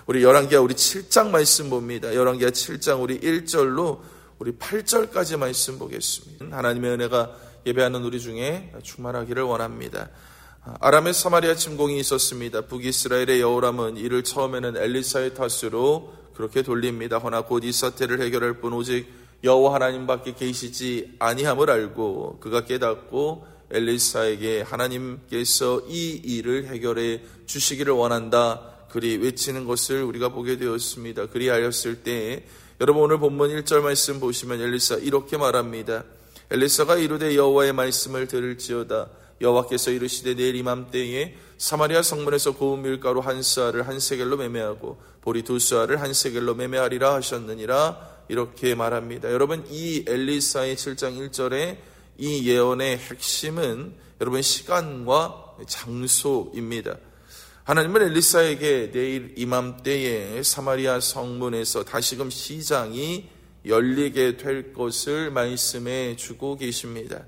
우리 열왕기하 우리 7장 말씀 봅니다. 열왕기하 7장 우리 1절로 우리 8절까지 말씀 보겠습니다. 하나님의 은혜가 예배하는 우리 중에 충만하기를 원합니다. 아람의 사마리아 침공이 있었습니다. 북이스라엘의 여호람은 이를 처음에는 엘리사의 탓으로 그렇게 돌립니다. 허나 곧 이 사태를 해결할 뿐 오직 여호와 하나님밖에 계시지 아니함을 알고 그가 깨닫고 엘리사에게 하나님께서 이 일을 해결해 주시기를 원한다 그리 외치는 것을 우리가 보게 되었습니다. 그리하였을 때 여러분 오늘 본문 1절 말씀 보시면 엘리사 이렇게 말합니다. 엘리사가 이르되 여호와의 말씀을 들을지어다. 여호와께서 이르시되 내일 이맘때에 사마리아 성문에서 고운 밀가루 한 스아를 한 세겔로 매매하고 보리 두 스아를 한 세겔로 매매하리라 하셨느니라. 이렇게 말합니다. 여러분 이 엘리사의 7장 1절에 이 예언의 핵심은 여러분 시간과 장소입니다. 하나님은 엘리사에게 내일 이맘때에 사마리아 성문에서 다시금 시장이 열리게 될 것을 말씀해 주고 계십니다.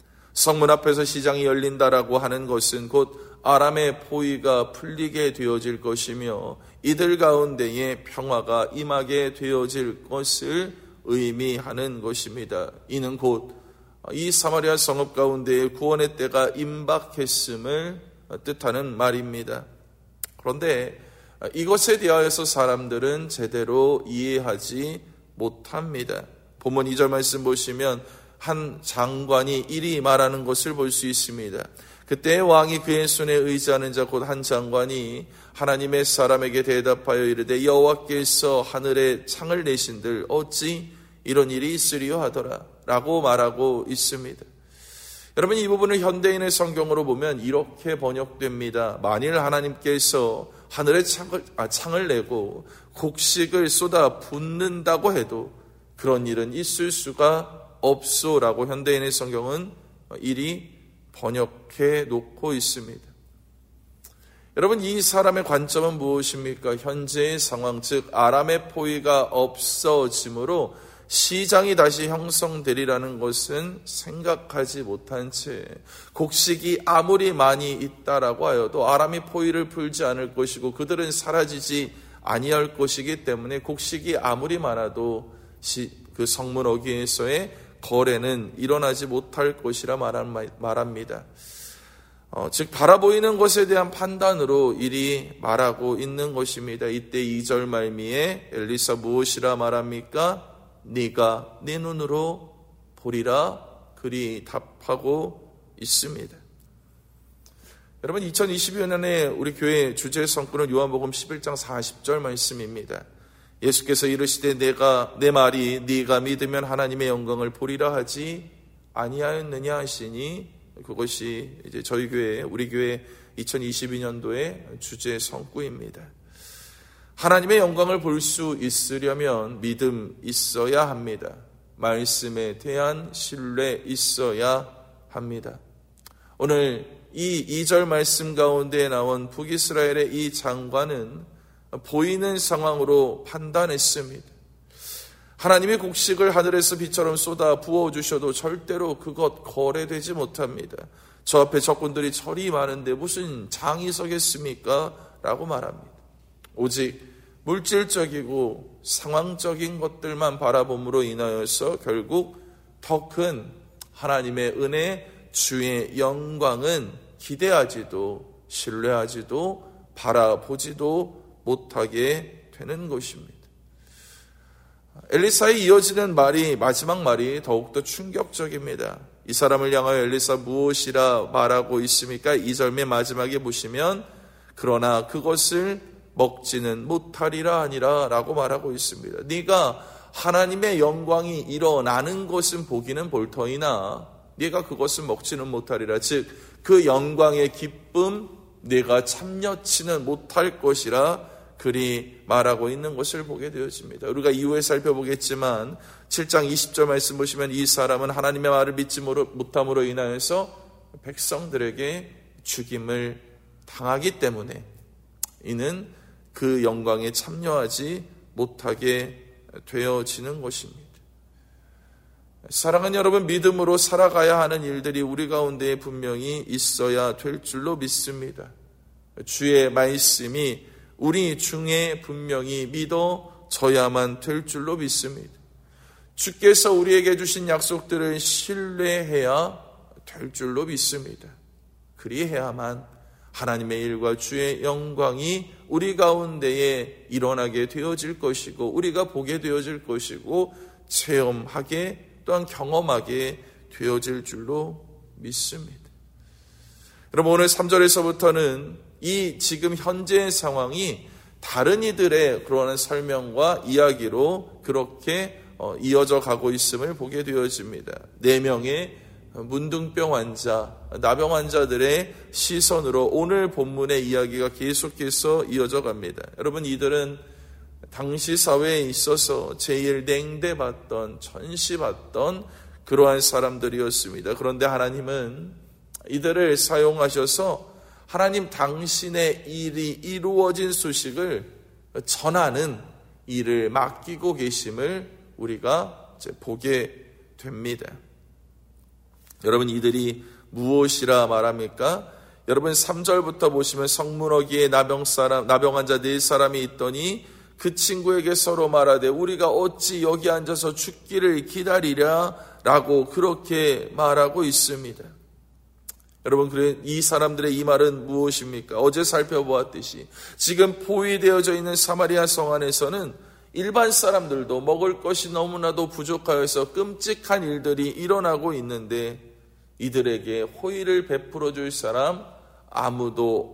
성문 앞에서 시장이 열린다라고 하는 것은 곧 아람의 포위가 풀리게 되어질 것이며 이들 가운데에 평화가 임하게 되어질 것을 의미하는 것입니다. 이는 곧 이 사마리아 성읍 가운데에 구원의 때가 임박했음을 뜻하는 말입니다. 그런데 이것에 대하여서 사람들은 제대로 이해하지 못합니다. 본문 2절 말씀 보시면 한 장관이 이리 말하는 것을 볼 수 있습니다. 그때 왕이 그의 손에 의지하는 자 곧 한 장관이 하나님의 사람에게 대답하여 이르되 여호와께서 하늘에 창을 내신들 어찌 이런 일이 있으리요 하더라 라고 말하고 있습니다. 여러분 이 부분을 현대인의 성경으로 보면 이렇게 번역됩니다. 만일 하나님께서 하늘에 창을 내고 곡식을 쏟아 붓는다고 해도 그런 일은 있을 수가 없소라고 현대인의 성경은 이리 번역해 놓고 있습니다. 여러분 이 사람의 관점은 무엇입니까? 현재의 상황 즉 아람의 포위가 없어짐으로 시장이 다시 형성되리라는 것은 생각하지 못한 채 곡식이 아무리 많이 있다라고 하여도 아람이 포위를 풀지 않을 것이고 그들은 사라지지 아니할 것이기 때문에 곡식이 아무리 많아도 그 성문 어귀에서의 거래는 일어나지 못할 것이라 말합니다. 즉 바라보이는 것에 대한 판단으로 이리 말하고 있는 것입니다. 이때 2절 말미에 엘리사 무엇이라 말합니까? 네가 네 눈으로 보리라 그리 답하고 있습니다. 여러분 2022년에 우리 교회 주제 성구는 요한복음 11장 40절 말씀입니다. 예수께서 이르시되 내가 내 말이 네가 믿으면 하나님의 영광을 보리라 하지 아니하였느냐 하시니 그것이 이제 저희 교회 우리 교회 2022년도의 주제 성구입니다. 하나님의 영광을 볼 수 있으려면 믿음 있어야 합니다. 말씀에 대한 신뢰 있어야 합니다. 오늘 이 2절 말씀 가운데 나온 북이스라엘의 이 장관은 보이는 상황으로 판단했습니다. 하나님의 곡식을 하늘에서 비처럼 쏟아 부어주셔도 절대로 그것 거래되지 못합니다. 저 앞에 적군들이 저리 많은데 무슨 장이 서겠습니까? 라고 말합니다. 오직 물질적이고 상황적인 것들만 바라봄으로 인하여서 결국 더 큰 하나님의 은혜, 주의 영광은 기대하지도 신뢰하지도 바라보지도 못하게 되는 것입니다. 엘리사의 이어지는 말이 마지막 말이 더욱더 충격적입니다. 이 사람을 향하여 엘리사 무엇이라 말하고 있습니까? 2절 맨 마지막에 보시면 그러나 그것을 먹지는 못하리라 하니라 라고 말하고 있습니다. 네가 하나님의 영광이 일어나는 것은 보기는 볼 터이나 네가 그것은 먹지는 못하리라. 즉 그 영광의 기쁨 네가 참여치는 못할 것이라 그리 말하고 있는 것을 보게 되어집니다. 우리가 이후에 살펴보겠지만 7장 20절 말씀 보시면 이 사람은 하나님의 말을 믿지 못함으로 인하여서 백성들에게 죽임을 당하기 때문에 이는 그 영광에 참여하지 못하게 되어지는 것입니다. 사랑하는 여러분, 믿음으로 살아가야 하는 일들이 우리 가운데 분명히 있어야 될 줄로 믿습니다. 주의 말씀이 우리 중에 분명히 믿어져야만 될 줄로 믿습니다. 주께서 우리에게 주신 약속들을 신뢰해야 될 줄로 믿습니다. 그리해야만 하나님의 일과 주의 영광이 우리 가운데에 일어나게 되어질 것이고 우리가 보게 되어질 것이고 체험하게 또한 경험하게 되어질 줄로 믿습니다. 여러분, 오늘 3절에서부터는 이 지금 현재의 상황이 다른 이들의 그러한 설명과 이야기로 그렇게 이어져 가고 있음을 보게 되어집니다. 4명의 문둥병 환자, 나병 환자들의 시선으로 오늘 본문의 이야기가 계속해서 이어져 갑니다. 여러분, 이들은 당시 사회에 있어서 제일 냉대받던, 전시받던 그러한 사람들이었습니다. 그런데 하나님은 이들을 사용하셔서 하나님 당신의 일이 이루어진 소식을 전하는 일을 맡기고 계심을 우리가 이제 보게 됩니다. 여러분, 이들이 무엇이라 말합니까? 여러분, 3절부터 보시면 성문어기에 나병 환자 4사람이 있더니 그 친구에게 서로 말하되 우리가 어찌 여기 앉아서 죽기를 기다리랴 라고 그렇게 말하고 있습니다. 여러분, 이 사람들의 이 말은 무엇입니까? 어제 살펴보았듯이 지금 포위되어져 있는 사마리아 성 안에서는 일반 사람들도 먹을 것이 너무나도 부족하여서 끔찍한 일들이 일어나고 있는데 이들에게 호의를 베풀어 줄 사람 아무도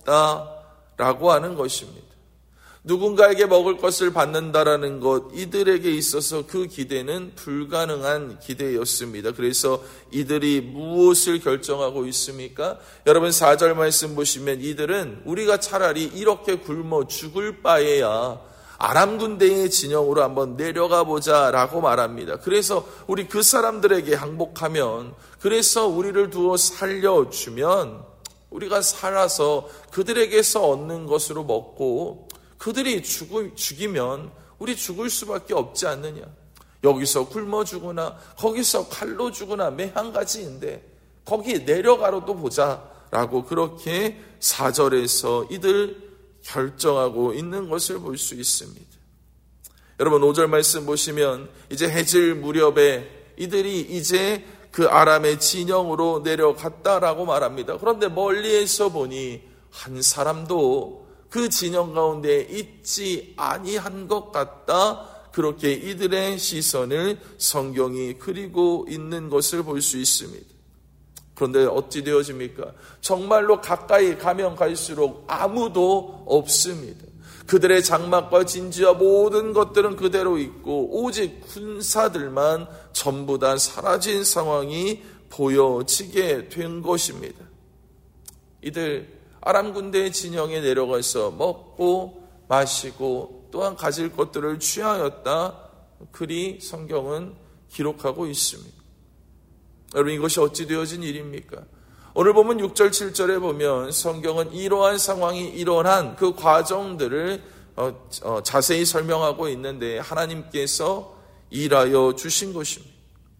없다라고 하는 것입니다. 누군가에게 먹을 것을 받는다라는 것, 이들에게 있어서 그 기대는 불가능한 기대였습니다. 그래서 이들이 무엇을 결정하고 있습니까? 여러분, 4절 말씀 보시면 이들은 우리가 차라리 이렇게 굶어 죽을 바에야 아람 군대의 진영으로 한번 내려가 보자라고 말합니다. 그래서 우리 그 사람들에게 항복하면, 그래서 우리를 두어 살려주면 우리가 살아서 그들에게서 얻는 것으로 먹고 그들이 죽이면 우리 죽을 수밖에 없지 않느냐. 여기서 굶어 죽으나 거기서 칼로 죽으나 매 한 가지인데 거기 내려가로도 보자라고 그렇게 4절에서 이들 결정하고 있는 것을 볼 수 있습니다. 여러분, 5절 말씀 보시면 이제 해질 무렵에 이들이 이제 그 아람의 진영으로 내려갔다라고 말합니다. 그런데 멀리에서 보니 한 사람도 그 진영 가운데 있지 아니한 것 같다. 그렇게 이들의 시선을 성경이 그리고 있는 것을 볼 수 있습니다. 그런데 어찌 되어집니까? 정말로 가까이 가면 갈수록 아무도 없습니다. 그들의 장막과 진지와 모든 것들은 그대로 있고 오직 군사들만 전부 다 사라진 상황이 보여지게 된 것입니다. 이들 아람 군대의 진영에 내려가서 먹고 마시고 또한 가질 것들을 취하였다. 그리 성경은 기록하고 있습니다. 여러분, 이것이 어찌 되어진 일입니까? 오늘 보면 6절 7절에 보면 성경은 이러한 상황이 일어난 그 과정들을 자세히 설명하고 있는데 하나님께서 일하여 주신 것입니다.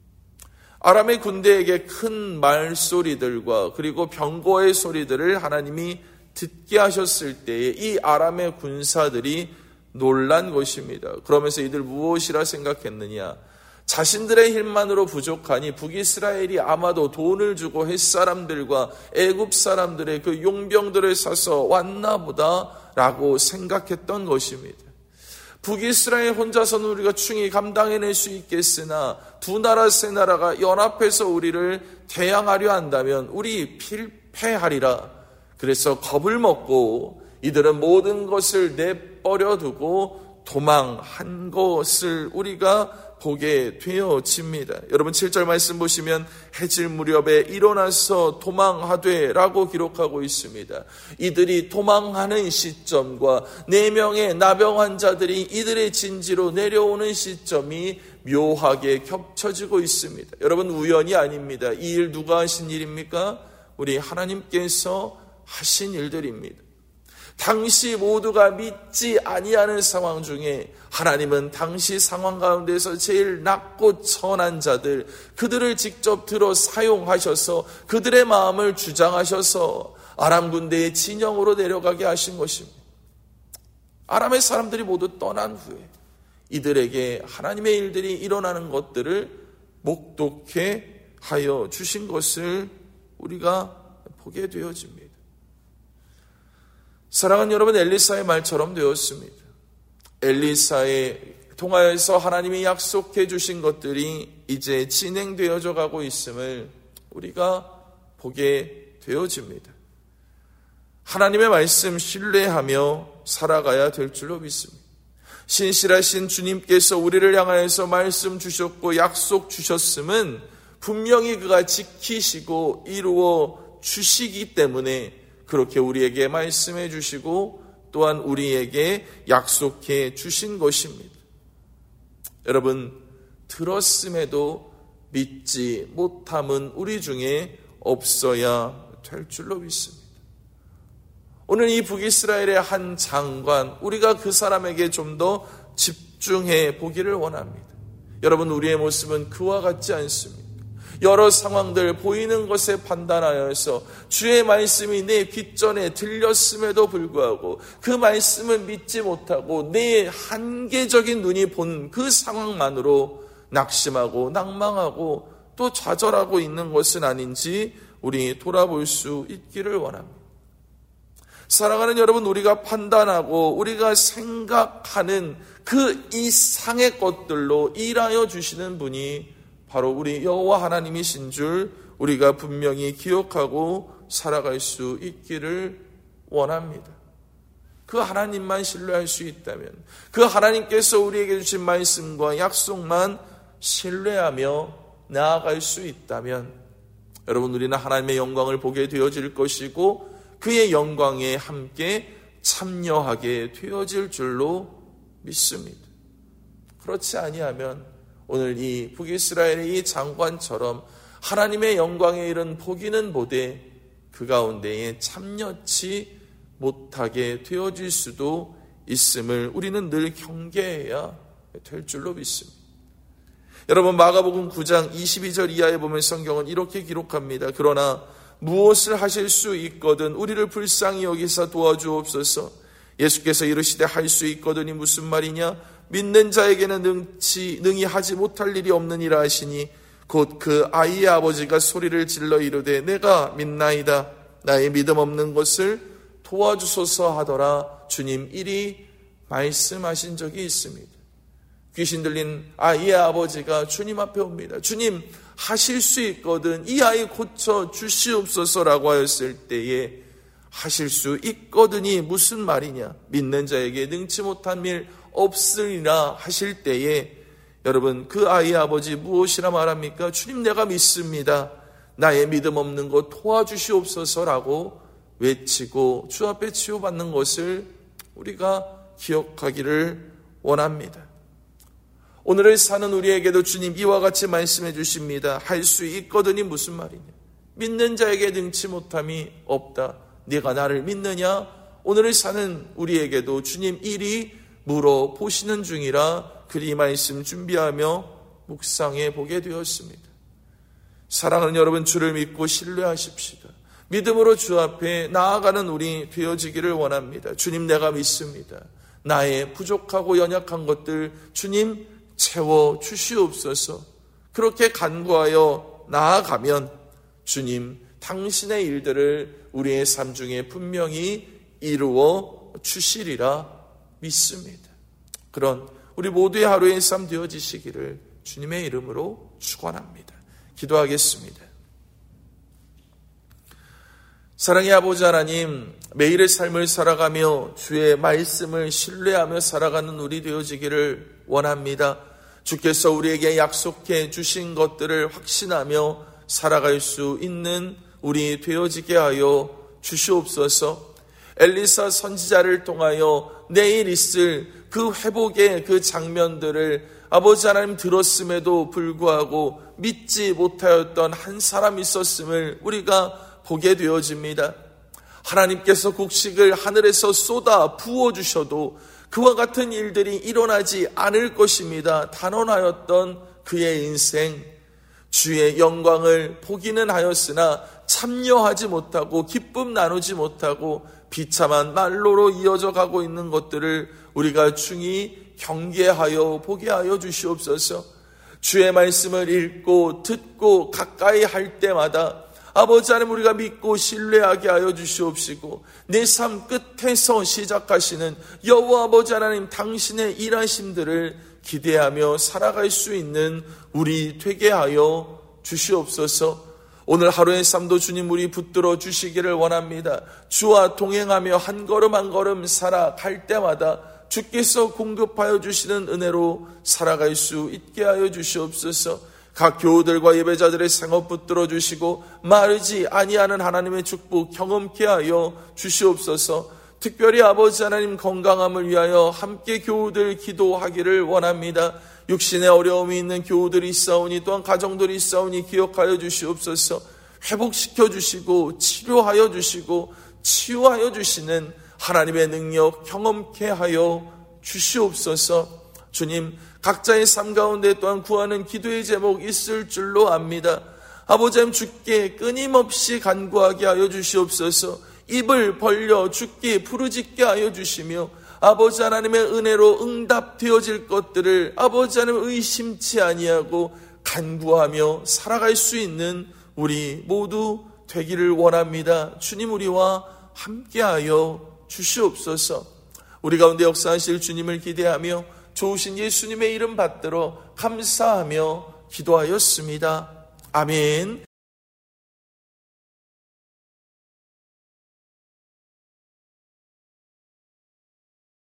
아람의 군대에게 큰 말소리들과 그리고 병거의 소리들을 하나님이 듣게 하셨을 때에 이 아람의 군사들이 놀란 것입니다. 그러면서 이들 무엇이라 생각했느냐? 자신들의 힘만으로 부족하니 북이스라엘이 아마도 돈을 주고 햇사람들과 애굽 사람들의 그 용병들을 사서 왔나 보다라고 생각했던 것입니다. 북이스라엘 혼자서는 우리가 충히 감당해낼 수 있겠으나 두 나라 세 나라가 연합해서 우리를 대항하려 한다면 우리 필패하리라. 그래서 겁을 먹고 이들은 모든 것을 내버려 두고 도망한 것을 우리가 보게 되어집니다. 여러분, 7절 말씀 보시면 해질 무렵에 일어나서 도망하되 라고 기록하고 있습니다. 이들이 도망하는 시점과 4명의 나병 환자들이 이들의 진지로 내려오는 시점이 묘하게 겹쳐지고 있습니다. 여러분, 우연이 아닙니다. 이 일 누가 하신 일입니까? 우리 하나님께서 하신 일들입니다. 당시 모두가 믿지 아니하는 상황 중에 하나님은 당시 상황 가운데서 제일 낮고 천한 자들, 그들을 직접 들어 사용하셔서 그들의 마음을 주장하셔서 아람 군대의 진영으로 내려가게 하신 것입니다. 아람의 사람들이 모두 떠난 후에 이들에게 하나님의 일들이 일어나는 것들을 목독해 하여 주신 것을 우리가 보게 되어집니다. 사랑하는 여러분, 엘리사의 말처럼 되었습니다. 엘리사의 통하여서 하나님이 약속해 주신 것들이 이제 진행되어져 가고 있음을 우리가 보게 되어집니다. 하나님의 말씀 신뢰하며 살아가야 될 줄로 믿습니다. 신실하신 주님께서 우리를 향하여서 말씀 주셨고 약속 주셨음은 분명히 그가 지키시고 이루어 주시기 때문에 그렇게 우리에게 말씀해 주시고 또한 우리에게 약속해 주신 것입니다. 여러분, 들었음에도 믿지 못함은 우리 중에 없어야 될 줄로 믿습니다. 오늘 이 북이스라엘의 한 장관, 우리가 그 사람에게 좀 더 집중해 보기를 원합니다. 여러분, 우리의 모습은 그와 같지 않습니다. 여러 상황들 보이는 것에 판단하여서 주의 말씀이 내 귓전에 들렸음에도 불구하고 그 말씀을 믿지 못하고 내 한계적인 눈이 본 그 상황만으로 낙심하고 낭망하고 또 좌절하고 있는 것은 아닌지 우리 돌아볼 수 있기를 원합니다. 사랑하는 여러분, 우리가 판단하고 우리가 생각하는 그 이상의 것들로 일하여 주시는 분이 바로 우리 여호와 하나님이신 줄 우리가 분명히 기억하고 살아갈 수 있기를 원합니다. 그 하나님만 신뢰할 수 있다면, 그 하나님께서 우리에게 주신 말씀과 약속만 신뢰하며 나아갈 수 있다면, 여러분, 우리는 하나님의 영광을 보게 되어질 것이고 그의 영광에 함께 참여하게 되어질 줄로 믿습니다. 그렇지 아니하면 오늘 이 북이스라엘의 이 장관처럼 하나님의 영광에 이른 보기는 보되 그 가운데에 참여치 못하게 되어질 수도 있음을 우리는 늘 경계해야 될 줄로 믿습니다. 여러분, 마가복음 9장 22절 이하에 보면 성경은 이렇게 기록합니다. 그러나 무엇을 하실 수 있거든 우리를 불쌍히 여기사 도와주옵소서. 예수께서 이르시되 할 수 있거든이 무슨 말이냐? 믿는 자에게는 능히 하지 못할 일이 없느니라 하시니 곧 그 아이의 아버지가 소리를 질러 이르되 내가 믿나이다. 나의 믿음 없는 것을 도와주소서 하더라. 주님 이리 말씀하신 적이 있습니다. 귀신 들린 아이의 아버지가 주님 앞에 옵니다. 주님, 하실 수 있거든 이 아이 고쳐 주시옵소서라고 하였을 때에 하실 수 있거든이 무슨 말이냐? 믿는 자에게 능치 못한 일 없으리라 하실 때에 여러분, 그 아이의 아버지 무엇이라 말합니까? 주님, 내가 믿습니다. 나의 믿음 없는 것 도와주시옵소서라고 외치고 주 앞에 치유받는 것을 우리가 기억하기를 원합니다. 오늘을 사는 우리에게도 주님 이와 같이 말씀해 주십니다. 할 수 있거든이 무슨 말이냐? 믿는 자에게 능치 못함이 없다. 네가 나를 믿느냐? 오늘을 사는 우리에게도 주님 이리 물어보시는 중이라 그리 말씀 준비하며 묵상해 보게 되었습니다. 사랑하는 여러분, 주를 믿고 신뢰하십시다. 믿음으로 주 앞에 나아가는 우리 되어지기를 원합니다. 주님, 내가 믿습니다. 나의 부족하고 연약한 것들 주님 채워 주시옵소서. 그렇게 간구하여 나아가면 주님 당신의 일들을 우리의 삶 중에 분명히 이루어 주시리라 믿습니다. 그런 우리 모두의 하루의 삶 되어지시기를 주님의 이름으로 축원합니다. 기도하겠습니다. 사랑의 아버지 하나님, 매일의 삶을 살아가며 주의 말씀을 신뢰하며 살아가는 우리 되어지기를 원합니다. 주께서 우리에게 약속해 주신 것들을 확신하며 살아갈 수 있는 우리 되어지게 하여 주시옵소서. 엘리사 선지자를 통하여 내일 있을 그 회복의 그 장면들을 아버지 하나님 들었음에도 불구하고 믿지 못하였던 한 사람이 있었음을 우리가 보게 되어집니다. 하나님께서 곡식을 하늘에서 쏟아 부어주셔도 그와 같은 일들이 일어나지 않을 것입니다. 단언하였던 그의 인생, 주의 영광을 보기는 하였으나 참여하지 못하고 기쁨 나누지 못하고 비참한 난로로 이어져 가고 있는 것들을 우리가 중히 경계하여 보게 하여 주시옵소서. 주의 말씀을 읽고 듣고 가까이 할 때마다 아버지 하나님 우리가 믿고 신뢰하게 하여 주시옵시고 내 삶 끝에서 시작하시는 여호와 아버지 하나님 당신의 일하심들을 기대하며 살아갈 수 있는 우리 되게 하여 주시옵소서. 오늘 하루의 삶도 주님 우리 붙들어 주시기를 원합니다. 주와 동행하며 한 걸음 한 걸음 살아갈 때마다 주께서 공급하여 주시는 은혜로 살아갈 수 있게 하여 주시옵소서. 각 교우들과 예배자들의 생업 붙들어 주시고 마르지 아니하는 하나님의 축복 경험케 하여 주시옵소서. 특별히 아버지 하나님 건강함을 위하여 함께 교우들 기도하기를 원합니다. 육신에 어려움이 있는 교우들이 있사오니 또한 가정들이 있사오니 기억하여 주시옵소서. 회복시켜 주시고 치료하여 주시고 치유하여 주시는 하나님의 능력 경험케 하여 주시옵소서. 주님, 각자의 삶 가운데 또한 구하는 기도의 제목 있을 줄로 압니다. 아버지 하나님 주께 끊임없이 간구하게 하여 주시옵소서. 입을 벌려 주께 부르짖게 하여 주시며 아버지 하나님의 은혜로 응답되어질 것들을 아버지 하나님 의심치 아니하고 간구하며 살아갈 수 있는 우리 모두 되기를 원합니다. 주님 우리와 함께하여 주시옵소서. 우리 가운데 역사하실 주님을 기대하며 좋으신 예수님의 이름 받들어 감사하며 기도하였습니다. 아멘.